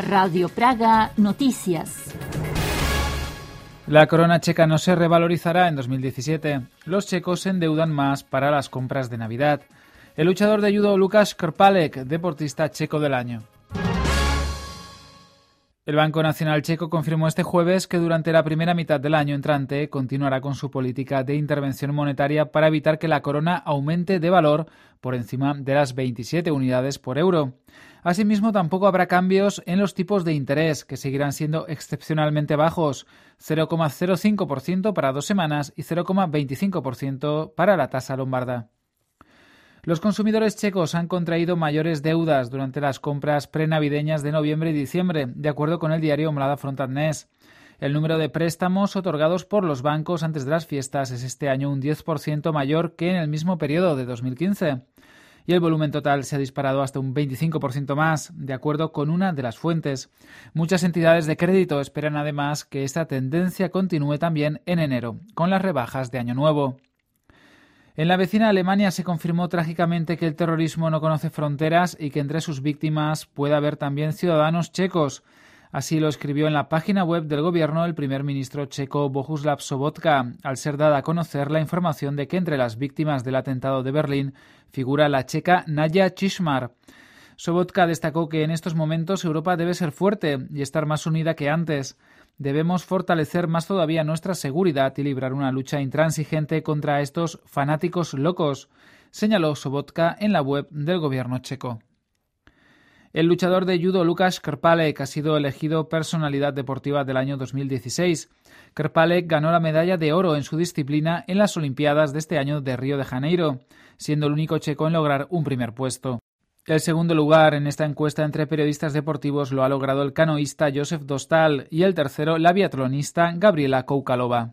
Radio Praga Noticias. La corona checa no se revalorizará en 2017. Los checos se endeudan más para las compras de Navidad. El luchador de judo Lukáš Krpálek, deportista checo del año. El Banco Nacional Checo confirmó este jueves que durante la primera mitad del año entrante continuará con su política de intervención monetaria para evitar que la corona aumente de valor por encima de las 27 unidades por euro. Asimismo, tampoco habrá cambios en los tipos de interés, que seguirán siendo excepcionalmente bajos, 0,05% para 2 semanas y 0,25% para la tasa lombarda. Los consumidores checos han contraído mayores deudas durante las compras prenavideñas de noviembre y diciembre, de acuerdo con el diario Mlada Frontadnés. El número de préstamos otorgados por los bancos antes de las fiestas es este año un 10% mayor que en el mismo periodo de 2015. Y el volumen total se ha disparado hasta un 25% más, de acuerdo con una de las fuentes. Muchas entidades de crédito esperan además que esta tendencia continúe también en enero, con las rebajas de Año Nuevo. En la vecina Alemania se confirmó trágicamente que el terrorismo no conoce fronteras y que entre sus víctimas puede haber también ciudadanos checos. Así lo escribió en la página web del gobierno el primer ministro checo Bohuslav Sobotka, al ser dada a conocer la información de que entre las víctimas del atentado de Berlín figura la checa Nadia Číšmar. Sobotka destacó que en estos momentos Europa debe ser fuerte y estar más unida que antes. Debemos fortalecer más todavía nuestra seguridad y librar una lucha intransigente contra estos fanáticos locos, señaló Sobotka en la web del gobierno checo. El luchador de judo Lukáš Krpálek ha sido elegido personalidad deportiva del año 2016. Krpálek ganó la medalla de oro en su disciplina en las Olimpiadas de este año de Río de Janeiro, siendo el único checo en lograr un primer puesto. El segundo lugar en esta encuesta entre periodistas deportivos lo ha logrado el canoísta Josef Dostal y el tercero la biatlonista Gabriela Koukalova.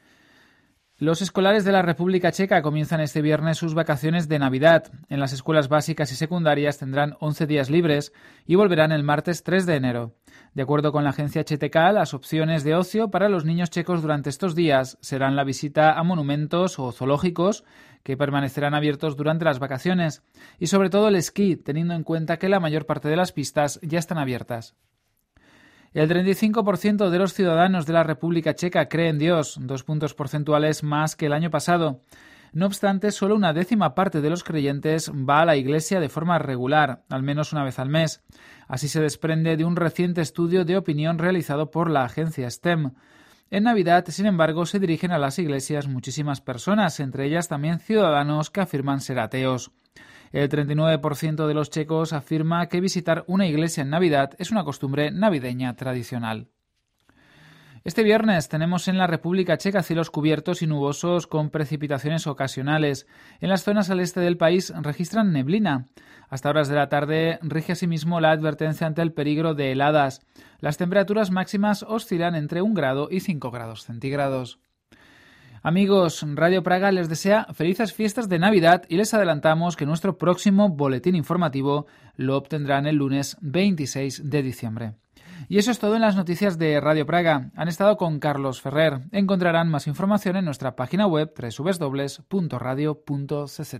Los escolares de la República Checa comienzan este viernes sus vacaciones de Navidad. En las escuelas básicas y secundarias tendrán 11 días libres y volverán el martes 3 de enero. De acuerdo con la agencia CHTK, las opciones de ocio para los niños checos durante estos días serán la visita a monumentos o zoológicos, que permanecerán abiertos durante las vacaciones, y sobre todo el esquí, teniendo en cuenta que la mayor parte de las pistas ya están abiertas. El 35% de los ciudadanos de la República Checa cree en Dios, 2 puntos porcentuales más que el año pasado. No obstante, solo una décima parte de los creyentes va a la iglesia de forma regular, al menos una vez al mes. Así se desprende de un reciente estudio de opinión realizado por la agencia STEM. En Navidad, sin embargo, se dirigen a las iglesias muchísimas personas, entre ellas también ciudadanos que afirman ser ateos. El 39% de los checos afirma que visitar una iglesia en Navidad es una costumbre navideña tradicional. Este viernes tenemos en la República Checa cielos cubiertos y nubosos con precipitaciones ocasionales. En las zonas al este del país registran neblina. Hasta horas de la tarde rige asimismo la advertencia ante el peligro de heladas. Las temperaturas máximas oscilan entre 1 grado y 5 grados centígrados. Amigos, Radio Praga les desea felices fiestas de Navidad y les adelantamos que nuestro próximo boletín informativo lo obtendrán el lunes 26 de diciembre. Y eso es todo en las noticias de Radio Praga. Han estado con Carlos Ferrer. Encontrarán más información en nuestra página web www.radio.cz.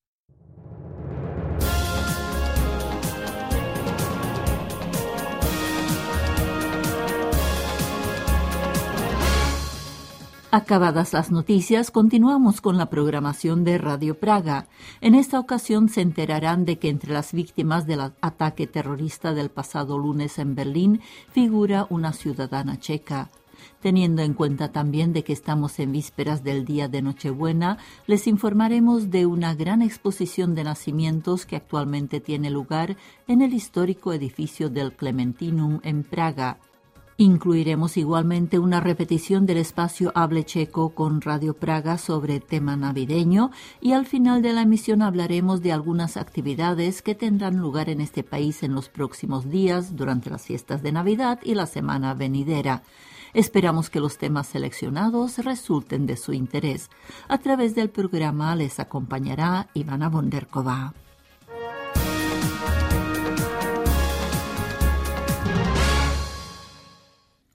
Acabadas las noticias, continuamos con la programación de Radio Praga. En esta ocasión se enterarán de que entre las víctimas del ataque terrorista del pasado lunes en Berlín figura una ciudadana checa. Teniendo en cuenta también de que estamos en vísperas del día de Nochebuena, les informaremos de una gran exposición de nacimientos que actualmente tiene lugar en el histórico edificio del Clementinum en Praga. Incluiremos igualmente una repetición del espacio Hable Checo con Radio Praga sobre tema navideño y al final de la emisión hablaremos de algunas actividades que tendrán lugar en este país en los próximos días durante las fiestas de Navidad y la semana venidera. Esperamos que los temas seleccionados resulten de su interés. A través del programa les acompañará Ivana Bonderkova.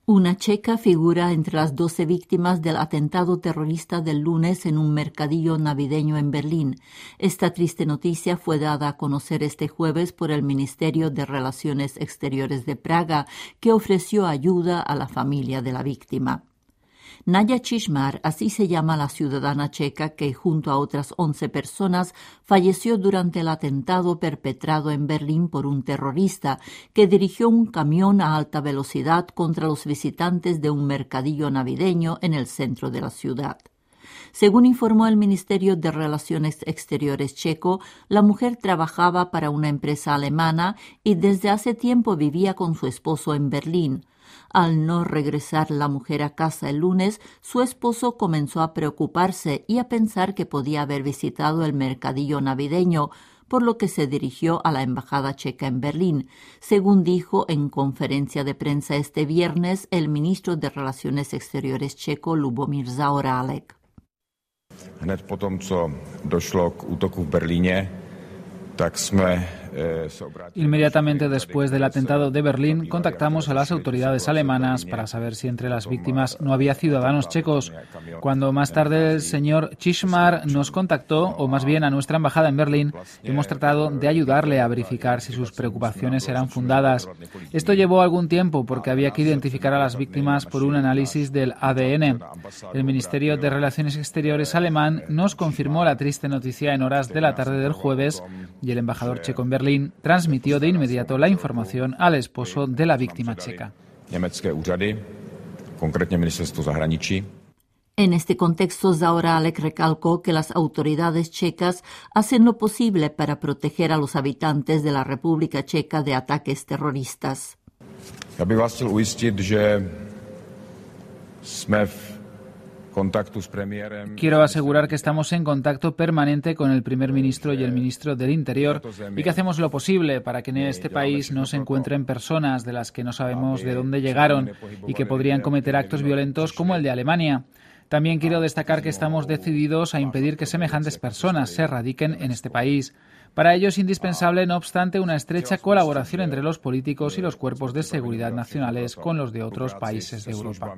Una checa figura entre las 12 víctimas del atentado terrorista del lunes en un mercadillo navideño en Berlín. Esta triste noticia fue dada a conocer este jueves por el Ministerio de Relaciones Exteriores de Praga, que ofreció ayuda a la familia de la víctima. Nadia Číšmar, así se llama la ciudadana checa que junto a otras 11 personas falleció durante el atentado perpetrado en Berlín por un terrorista que dirigió un camión a alta velocidad contra los visitantes de un mercadillo navideño en el centro de la ciudad. Según informó el Ministerio de Relaciones Exteriores checo, la mujer trabajaba para una empresa alemana y desde hace tiempo vivía con su esposo en Berlín. Al no regresar la mujer a casa el lunes, su esposo comenzó a preocuparse y a pensar que podía haber visitado el mercadillo navideño, por lo que se dirigió a la embajada checa en Berlín, según dijo en conferencia de prensa este viernes el ministro de Relaciones Exteriores checo Lubomír Zaorálek. Hned potom, co došlo k útoku v Berlíně, tak jsme Inmediatamente después del atentado de Berlín, contactamos a las autoridades alemanas para saber si entre las víctimas no había ciudadanos checos. Cuando más tarde el señor Číšmar nos contactó, o más bien a nuestra embajada en Berlín, hemos tratado de ayudarle a verificar si sus preocupaciones eran fundadas. Esto llevó algún tiempo porque había que identificar a las víctimas por un análisis del ADN. El Ministerio de Relaciones Exteriores alemán nos confirmó la triste noticia en horas de la tarde del jueves y el embajador checo en Berlín transmitió de inmediato la información al esposo de la víctima checa. En este contexto, Zaorálek recalcó que las autoridades checas hacen lo posible para proteger a los habitantes de la República Checa de ataques terroristas. Já bych vás chtěl ujistit, že jsme v Quiero asegurar que estamos en contacto permanente con el primer ministro y el ministro del Interior y que hacemos lo posible para que en este país no se encuentren personas de las que no sabemos de dónde llegaron y que podrían cometer actos violentos como el de Alemania. También quiero destacar que estamos decididos a impedir que semejantes personas se radiquen en este país. Para ello es indispensable, no obstante, una estrecha colaboración entre los políticos y los cuerpos de seguridad nacionales con los de otros países de Europa.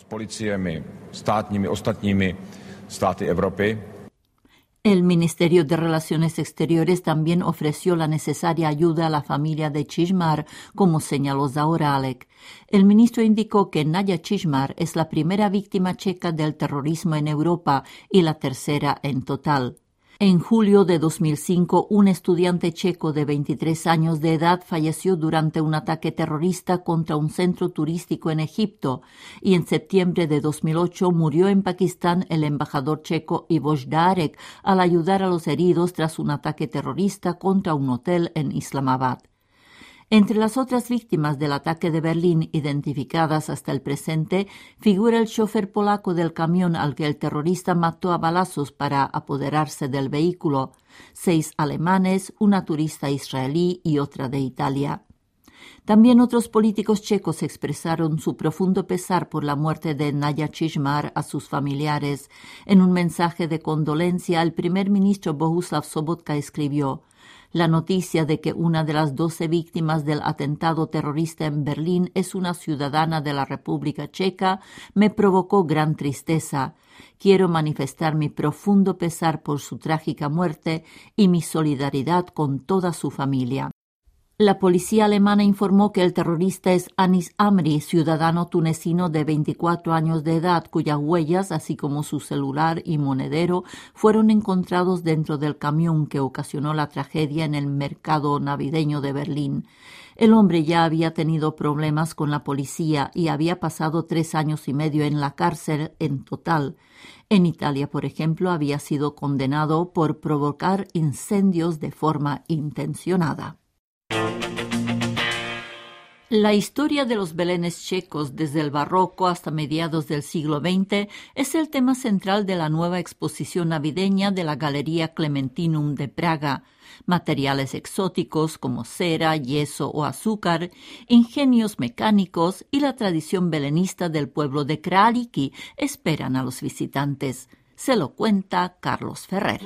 El Ministerio de Relaciones Exteriores también ofreció la necesaria ayuda a la familia de Číšmar, como señaló Zaorálek. El ministro indicó que Nadia Číšmar es la primera víctima checa del terrorismo en Europa y la tercera en total. En julio de 2005, un estudiante checo de 23 años de edad falleció durante un ataque terrorista contra un centro turístico en Egipto y en septiembre de 2008 murió en Pakistán el embajador checo Ivo Ždárek al ayudar a los heridos tras un ataque terrorista contra un hotel en Islamabad. Entre las otras víctimas del ataque de Berlín identificadas hasta el presente figura el chofer polaco del camión al que el terrorista mató a balazos para apoderarse del vehículo, 6 alemanes, una turista israelí y otra de Italia. También otros políticos checos expresaron su profundo pesar por la muerte de Nadia Číšmar a sus familiares. En un mensaje de condolencia, el primer ministro Bohuslav Sobotka escribió: La noticia de que una de las 12 víctimas del atentado terrorista en Berlín es una ciudadana de la República Checa me provocó gran tristeza. Quiero manifestar mi profundo pesar por su trágica muerte y mi solidaridad con toda su familia. La policía alemana informó que el terrorista es Anis Amri, ciudadano tunecino de 24 años de edad, cuyas huellas, así como su celular y monedero, fueron encontrados dentro del camión que ocasionó la tragedia en el mercado navideño de Berlín. El hombre ya había tenido problemas con la policía y había pasado 3 años y medio en la cárcel en total. En Italia, por ejemplo, había sido condenado por provocar incendios de forma intencionada. La historia de los belenes checos desde el barroco hasta mediados del siglo XX es el tema central de la nueva exposición navideña de la Galería Clementinum de Praga. Materiales exóticos como cera, yeso o azúcar, ingenios mecánicos y la tradición belenista del pueblo de Kraliki esperan a los visitantes. Se lo cuenta Carlos Ferrer.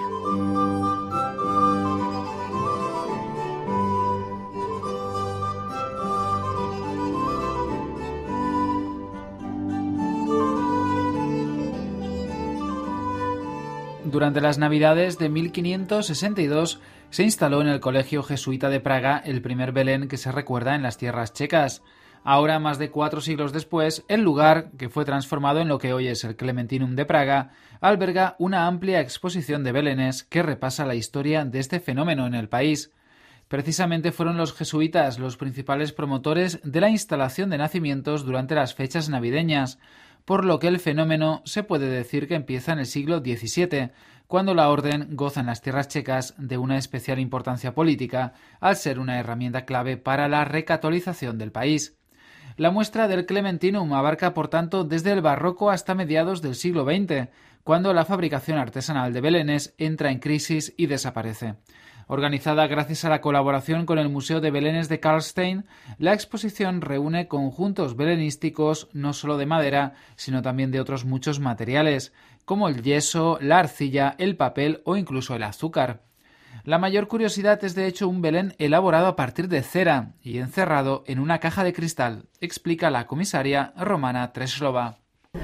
Durante las Navidades de 1562 se instaló en el Colegio Jesuita de Praga el primer Belén que se recuerda en las tierras checas. Ahora, más de 4 siglos después, el lugar, que fue transformado en lo que hoy es el Clementinum de Praga, alberga una amplia exposición de belenes que repasa la historia de este fenómeno en el país. Precisamente fueron los jesuitas los principales promotores de la instalación de nacimientos durante las fechas navideñas, por lo que el fenómeno se puede decir que empieza en el siglo XVII, cuando la orden goza en las tierras checas de una especial importancia política, al ser una herramienta clave para la recatolización del país. La muestra del Clementinum abarca, por tanto, desde el barroco hasta mediados del siglo XX, cuando la fabricación artesanal de belenes entra en crisis y desaparece. Organizada gracias a la colaboración con el Museo de Belenes de Karlstein, la exposición reúne conjuntos belenísticos no solo de madera, sino también de otros muchos materiales, como el yeso, la arcilla, el papel o incluso el azúcar. La mayor curiosidad es de hecho un Belén elaborado a partir de cera y encerrado en una caja de cristal, explica la comisaria Romana Treslova.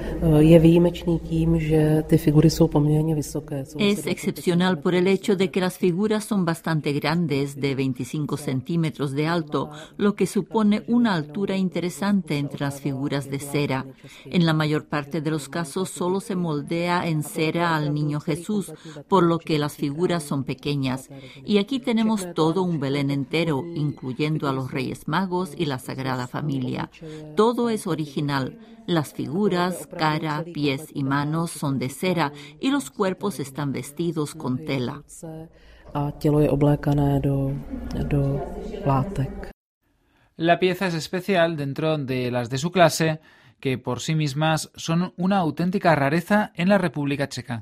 Es excepcional por el hecho de que las figuras son bastante grandes, de 25 centímetros de alto, lo que supone una altura interesante entre las figuras de cera. En la mayor parte de los casos solo se moldea en cera al Niño Jesús, por lo que las figuras son pequeñas. Y aquí tenemos todo un Belén entero, incluyendo a los Reyes Magos y la Sagrada Familia. Todo es original. Las figuras, cara, pies y manos son de cera y los cuerpos están vestidos con tela. La pieza es especial dentro de las de su clase, que por sí mismas son una auténtica rareza en la República Checa.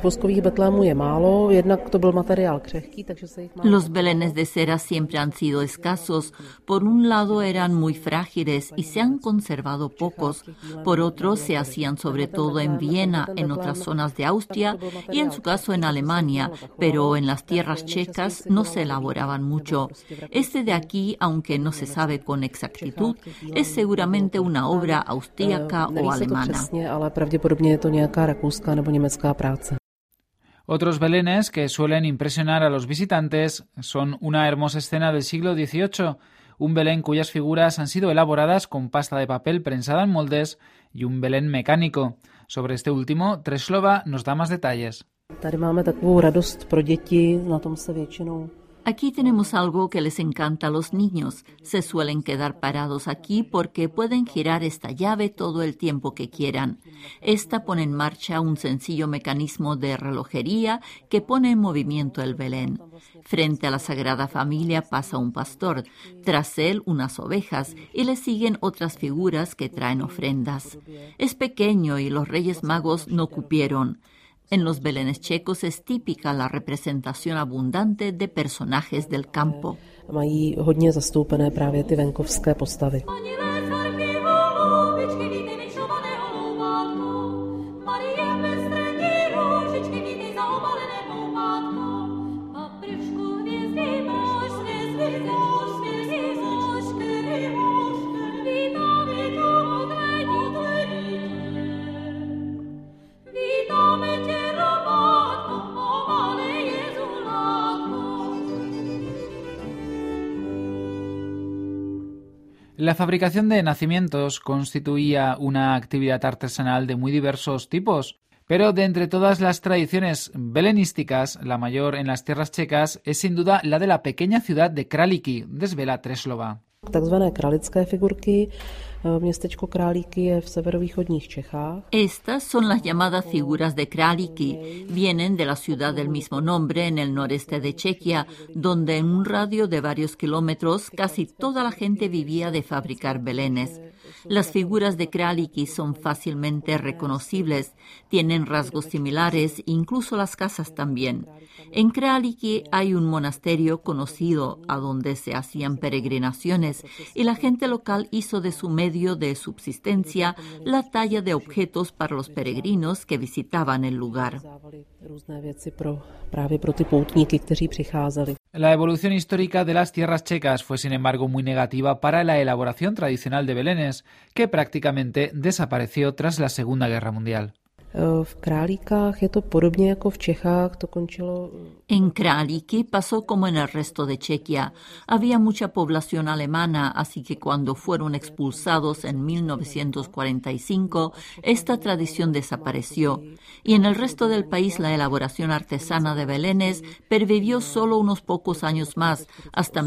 Los belenes de cera siempre han sido escasos. Por un lado eran muy frágiles y se han conservado pocos. Por otro se hacían sobre todo en Viena, en otras zonas de Austria y en su caso en Alemania, pero en las tierras checas no se elaboraban mucho. Este de aquí, aunque no se sabe con exactitud, es seguramente una obra austríaca o alemana. Otros belenes que suelen impresionar a los visitantes son una hermosa escena del siglo XVIII, un Belén cuyas figuras han sido elaboradas con pasta de papel prensada en moldes y un Belén mecánico. Sobre este último, Treslova nos da más detalles. Aquí tenemos algo que les encanta a los niños. Se suelen quedar parados aquí porque pueden girar esta llave todo el tiempo que quieran. Esta pone en marcha un sencillo mecanismo de relojería que pone en movimiento el Belén. Frente a la Sagrada Familia pasa un pastor, tras él unas ovejas y le siguen otras figuras que traen ofrendas. Es pequeño y los Reyes Magos no cupieron. En los belenes checos es típica la representación abundante de personajes del campo. Mají hodně zastoupené právě ty venkovské postavy. La fabricación de nacimientos constituía una actividad artesanal de muy diversos tipos, pero de entre todas las tradiciones belenísticas, la mayor en las tierras checas es sin duda la de la pequeña ciudad de Králíky, desvela Treslova. Takzvané králické figurky, městečko Králíky je v severovýchodních Čechách. Estas son las llamadas figuras de Králíky. Vienen de la ciudad del mismo nombre en el noreste de Chequia, donde en un radio de varios kilómetros casi toda la gente vivía de fabricar belenes. Las figuras de Králíky son fácilmente reconocibles, tienen rasgos similares, incluso las casas también. En Králíky hay un monasterio conocido a donde se hacían peregrinaciones y la gente local hizo de su medio de subsistencia la talla de objetos para los peregrinos que visitaban el lugar. La evolución histórica de las tierras checas fue, sin embargo, muy negativa para la elaboración tradicional de belenes, que prácticamente desapareció tras la Segunda Guerra Mundial. V Králíkách je to podobně jako v Čechách, to končilo... En Králíky pasó como en el resto de Chequia. Había mucha población alemana, así que cuando fueron expulsados en 1945, esta tradición desapareció. Y en el resto del país la elaboración artesana de belenes pervivió solo unos pocos años más, hasta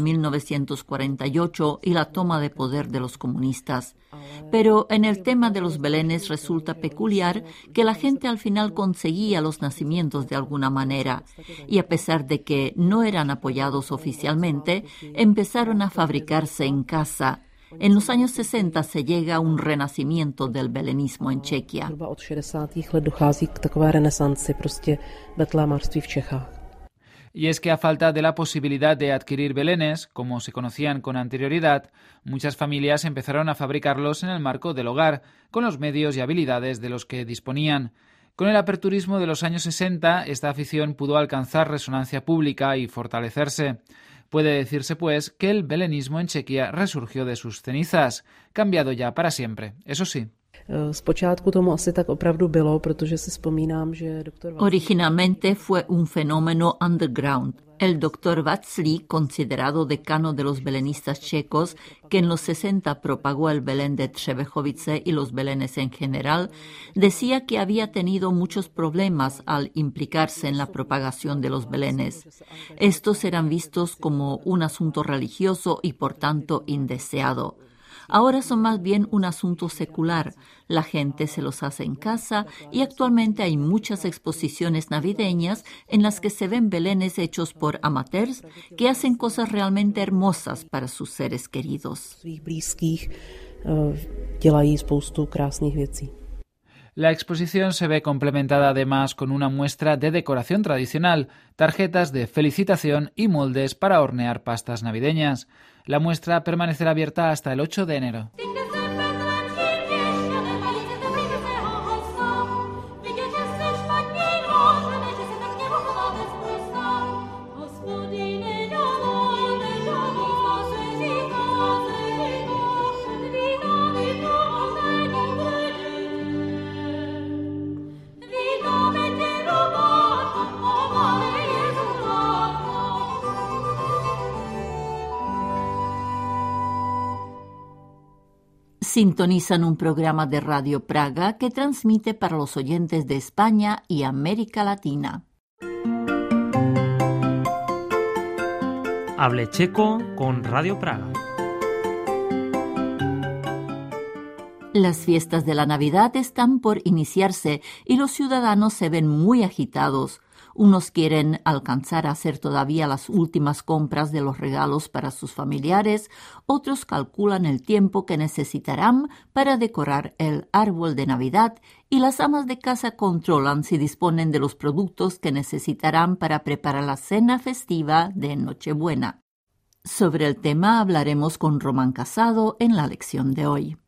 1948 y la toma de poder de los comunistas. Pero en el tema de los belenes resulta peculiar que la gente al final conseguía los nacimientos de alguna manera, y a pesar de que no eran apoyados oficialmente, empezaron a fabricarse en casa. En los años 60 se llega a un renacimiento del belenismo en Chequia. Od 60. let dochází k takové renesanci, prostě betlémářství v Čechách. Y es que a falta de la posibilidad de adquirir belenes, como se conocían con anterioridad, muchas familias empezaron a fabricarlos en el marco del hogar, con los medios y habilidades de los que disponían. Con el aperturismo de los años 60, esta afición pudo alcanzar resonancia pública y fortalecerse. Puede decirse, pues, que el belenismo en Chequia resurgió de sus cenizas, cambiado ya para siempre, eso sí. Zpočátku tomu asi tak opravdu bylo, protože si vzpomínám, že doktor Václav... Originalmente fue un fenómeno underground. El doctor Václav, considerado decano de los belenistas checos, que en los 60 propagó el Belén de Třebechovice y los belenes en general, decía que había tenido muchos problemas al implicarse en la propagación de los belenes. Estos eran vistos como un asunto religioso y por tanto indeseado. Ahora son más bien un asunto secular. La gente se los hace en casa y actualmente hay muchas exposiciones navideñas en las que se ven belenes hechos por amateurs que hacen cosas realmente hermosas para sus seres queridos. Svých blízkých dělají spoustu krásných věcí. La exposición se ve complementada además con una muestra de decoración tradicional, tarjetas de felicitación y moldes para hornear pastas navideñas. La muestra permanecerá abierta hasta el 8 de enero. Sintonizan un programa de Radio Praga que transmite para los oyentes de España y América Latina. Hable checo con Radio Praga. Las fiestas de la Navidad están por iniciarse y los ciudadanos se ven muy agitados. Unos quieren alcanzar a hacer todavía las últimas compras de los regalos para sus familiares, otros calculan el tiempo que necesitarán para decorar el árbol de Navidad y las amas de casa controlan si disponen de los productos que necesitarán para preparar la cena festiva de Nochebuena. Sobre el tema hablaremos con Román Casado en la lección de hoy.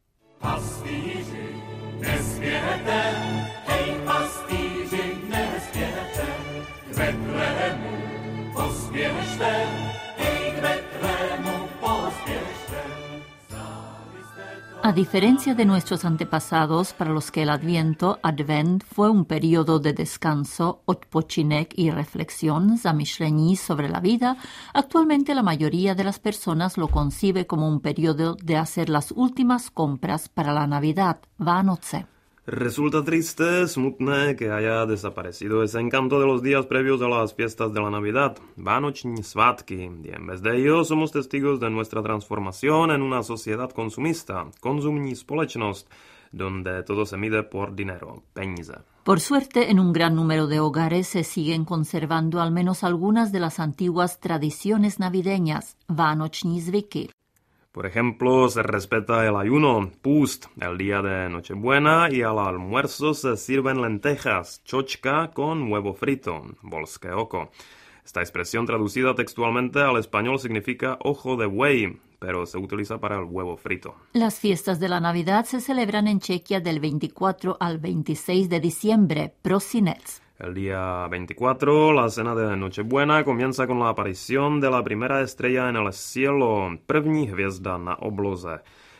A diferencia de nuestros antepasados, para los que el Advent fue un periodo de descanso, odpočinek y reflexión, zamyšlení sobre la vida, actualmente la mayoría de las personas lo concibe como un periodo de hacer las últimas compras para la Navidad, Vánoce. Resulta triste, smutné, que haya desaparecido ese encanto de los días previos a las fiestas de la Navidad, vánoční svátky, y en vez de ello somos testigos de nuestra transformación en una sociedad consumista, konzumní společnost, donde todo se mide por dinero, peníze. Por suerte, en un gran número de hogares se siguen conservando al menos algunas de las antiguas tradiciones navideñas, vánoční zvyky. Por ejemplo, se respeta el ayuno, půst, el día de Nochebuena, y al almuerzo se sirven lentejas, chočka con huevo frito, volské oko. Esta expresión traducida textualmente al español significa ojo de buey, pero se utiliza para el huevo frito. Las fiestas de la Navidad se celebran en Chequia del 24 al 26 de diciembre, prosinec. El día 24, la cena de Nochebuena comienza con la aparición de la primera estrella en el cielo, první hvězda na obloze.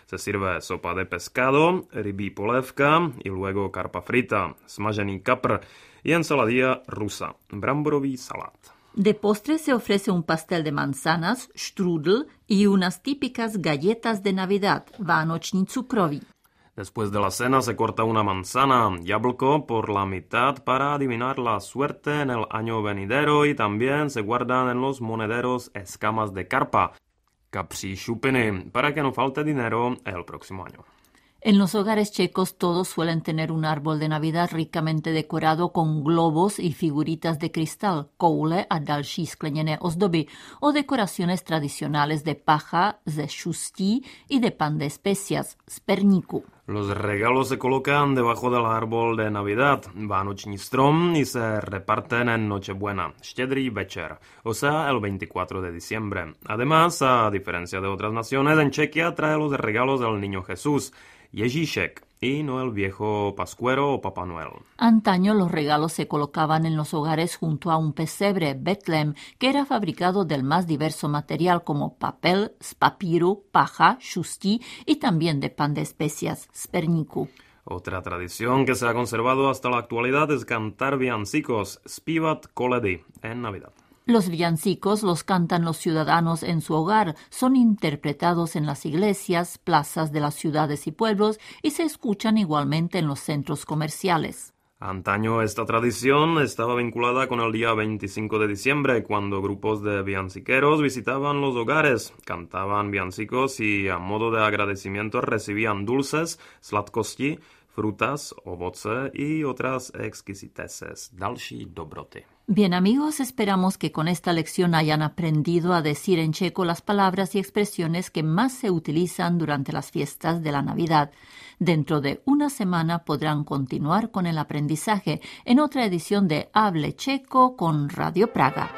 Se sirve sopa de pescado, rybí polévka y luego carpa frita, smažený kapr y ensaladilla rusa, bramborový salát. De postre se ofrece un pastel de manzanas, strudel y unas típicas galletas de Navidad, vánoční cukroví. Después de la cena se corta una manzana, jablko por la mitad para adivinar la suerte en el año venidero y también se guardan en los monederos escamas de carpa, kapří šupiny, para que no falte dinero el próximo año. En los hogares checos todos suelen tener un árbol de Navidad ricamente decorado con globos y figuritas de cristal, koule a další skleněné ozdoby, o decoraciones tradicionales de paja, ze šustí y de pan de especias, z perníku. Los regalos se colocan debajo del árbol de Navidad, vánoční strom, y se reparten en Nochebuena, štědrý večer, o sea, el 24 de diciembre. Además, a diferencia de otras naciones, en Chequia trae los regalos del Niño Jesús, Ježíšek, y no el viejo Pascuero o Papá Noel. Antaño los regalos se colocaban en los hogares junto a un pesebre, Betlem, que era fabricado del más diverso material como papel, z papíru, paja, šustí y también de pan de especias, z perníku. Otra tradición que se ha conservado hasta la actualidad es cantar villancicos, zpívat koledy, en Navidad. Los villancicos los cantan los ciudadanos en su hogar, son interpretados en las iglesias, plazas de las ciudades y pueblos y se escuchan igualmente en los centros comerciales. Antaño esta tradición estaba vinculada con el día 25 de diciembre, cuando grupos de villanciqueros visitaban los hogares, cantaban villancicos y a modo de agradecimiento recibían dulces, sladkosti, frutas, ovoce y otras exquisiteces, další dobroty. Bien amigos, esperamos que con esta lección hayan aprendido a decir en checo las palabras y expresiones que más se utilizan durante las fiestas de la Navidad. Dentro de una semana podrán continuar con el aprendizaje en otra edición de Hable Checo con Radio Praga.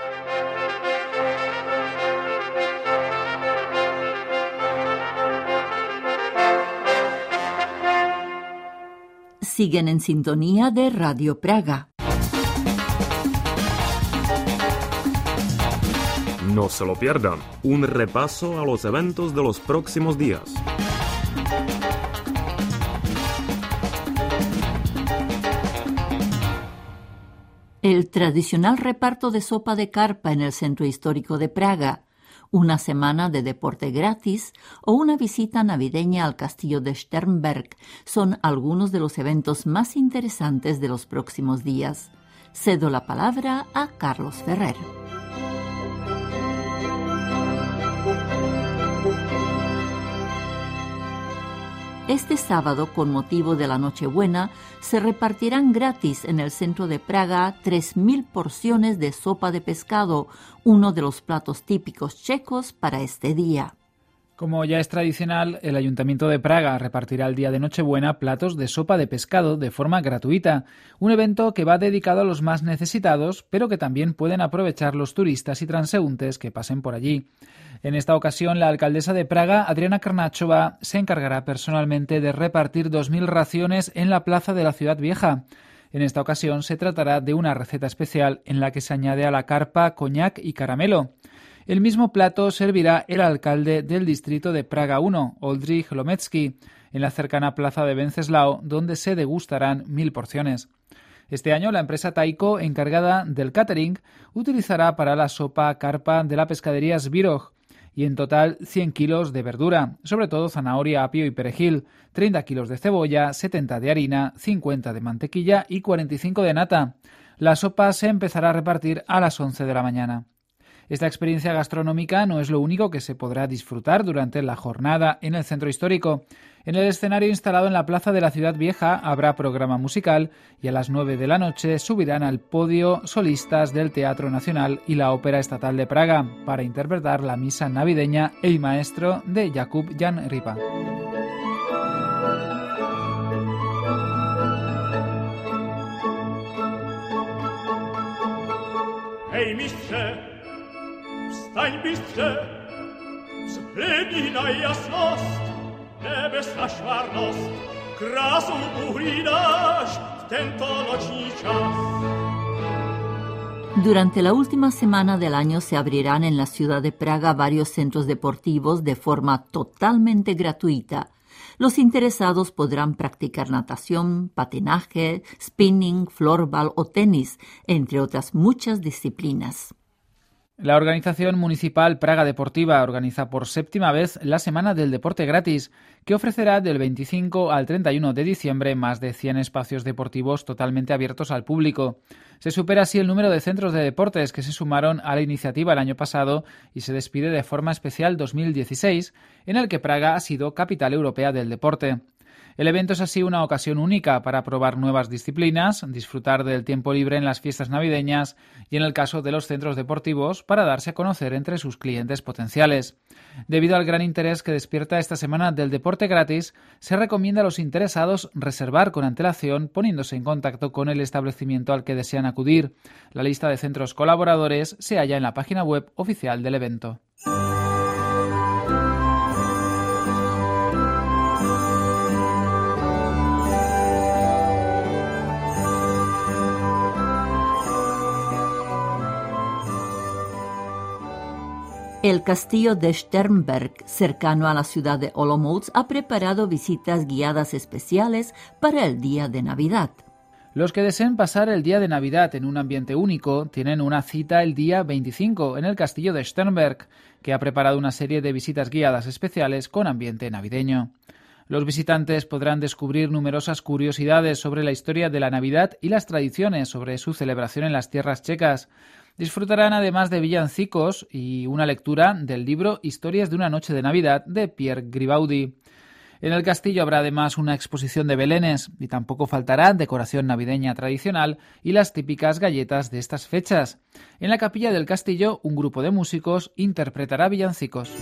Siguen en sintonía de Radio Praga. No se lo pierdan, un repaso a los eventos de los próximos días. El tradicional reparto de sopa de carpa en el centro histórico de Praga, una semana de deporte gratis o una visita navideña al castillo de Sternberg son algunos de los eventos más interesantes de los próximos días. Cedo la palabra a Carlos Ferrer. Este sábado, con motivo de la Nochebuena, se repartirán gratis en el centro de Praga 3.000 porciones de sopa de pescado, uno de los platos típicos checos para este día. Como ya es tradicional, el Ayuntamiento de Praga repartirá el día de Nochebuena platos de sopa de pescado de forma gratuita, un evento que va dedicado a los más necesitados, pero que también pueden aprovechar los turistas y transeúntes que pasen por allí. En esta ocasión, la alcaldesa de Praga, Adriana Karnáčová, se encargará personalmente de repartir 2.000 raciones en la plaza de la Ciudad Vieja. En esta ocasión se tratará de una receta especial en la que se añade a la carpa coñac y caramelo. El mismo plato servirá el alcalde del distrito de Praga 1, Oldřich Lomecki, en la cercana plaza de Wenceslao, donde se degustarán 1.000 porciones. Este año, la empresa Taiko, encargada del catering, utilizará para la sopa carpa de la pescadería Sviroj, y en total 100 kilos de verdura, sobre todo zanahoria, apio y perejil, 30 kilos de cebolla, 70 de harina, 50 de mantequilla y 45 de nata. La sopa se empezará a repartir a las 11 de la mañana. Esta experiencia gastronómica no es lo único que se podrá disfrutar durante la jornada en el centro histórico. En el escenario instalado en la plaza de la Ciudad Vieja habrá programa musical y a las 9 de la noche subirán al podio solistas del Teatro Nacional y la Ópera Estatal de Praga para interpretar la misa navideña El Maestro de Jakub Jan Ripa. Hej mistrze, wstań bystrze, zblednij na jasnost, nebesna švarnost, krásu uhlídáš v tento noční čas. Durante la última semana del año se abrirán en la ciudad de Praga varios centros deportivos de forma totalmente gratuita. Los interesados podrán practicar natación, patinaje, spinning, floorball o tenis, entre otras muchas disciplinas. La organización municipal Praga Deportiva organiza por 7ª vez la Semana del Deporte Gratis, que ofrecerá del 25 al 31 de diciembre más de 100 espacios deportivos totalmente abiertos al público. Se supera así el número de centros de deportes que se sumaron a la iniciativa el año pasado y se despide de forma especial 2016, en el que Praga ha sido capital europea del deporte. El evento es así una ocasión única para probar nuevas disciplinas, disfrutar del tiempo libre en las fiestas navideñas y, en el caso de los centros deportivos, para darse a conocer entre sus clientes potenciales. Debido al gran interés que despierta esta Semana del Deporte Gratis, se recomienda a los interesados reservar con antelación poniéndose en contacto con el establecimiento al que desean acudir. La lista de centros colaboradores se halla en la página web oficial del evento. El castillo de Sternberg, cercano a la ciudad de Olomouc, ha preparado visitas guiadas especiales para el día de Navidad. Los que deseen pasar el día de Navidad en un ambiente único tienen una cita el día 25 en el castillo de Sternberg, que ha preparado una serie de visitas guiadas especiales con ambiente navideño. Los visitantes podrán descubrir numerosas curiosidades sobre la historia de la Navidad y las tradiciones sobre su celebración en las tierras checas. Disfrutarán además de villancicos y una lectura del libro Historias de una noche de Navidad de Pierre Gribaudi. En el castillo habrá además una exposición de belenes y tampoco faltará decoración navideña tradicional y las típicas galletas de estas fechas. En la capilla del castillo, un grupo de músicos interpretará villancicos.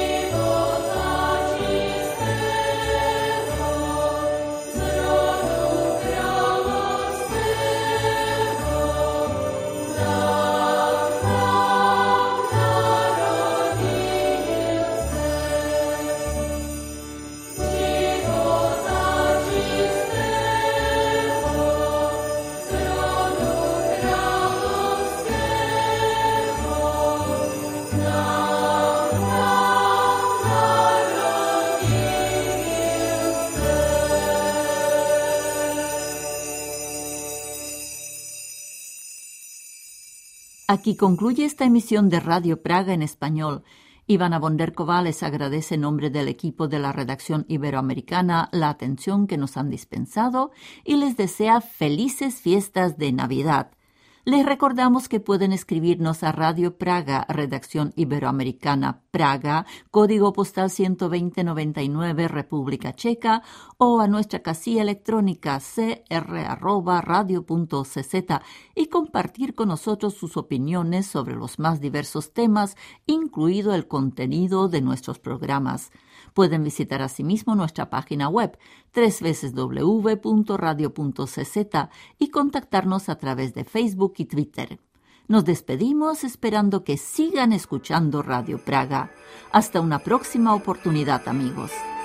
Aquí concluye esta emisión de Radio Praga en español. Ivana Bonderkova les agradece en nombre del equipo de la redacción iberoamericana la atención que nos han dispensado y les desea felices fiestas de Navidad. Les recordamos que pueden escribirnos a Radio Praga, redacción iberoamericana Praga, código postal 12099, República Checa, o a nuestra casilla electrónica cr@radio.cz y compartir con nosotros sus opiniones sobre los más diversos temas, incluido el contenido de nuestros programas. Pueden visitar asimismo nuestra página web www.radio.cz y contactarnos a través de Facebook y Twitter. Nos despedimos esperando que sigan escuchando Radio Praga. Hasta una próxima oportunidad, amigos.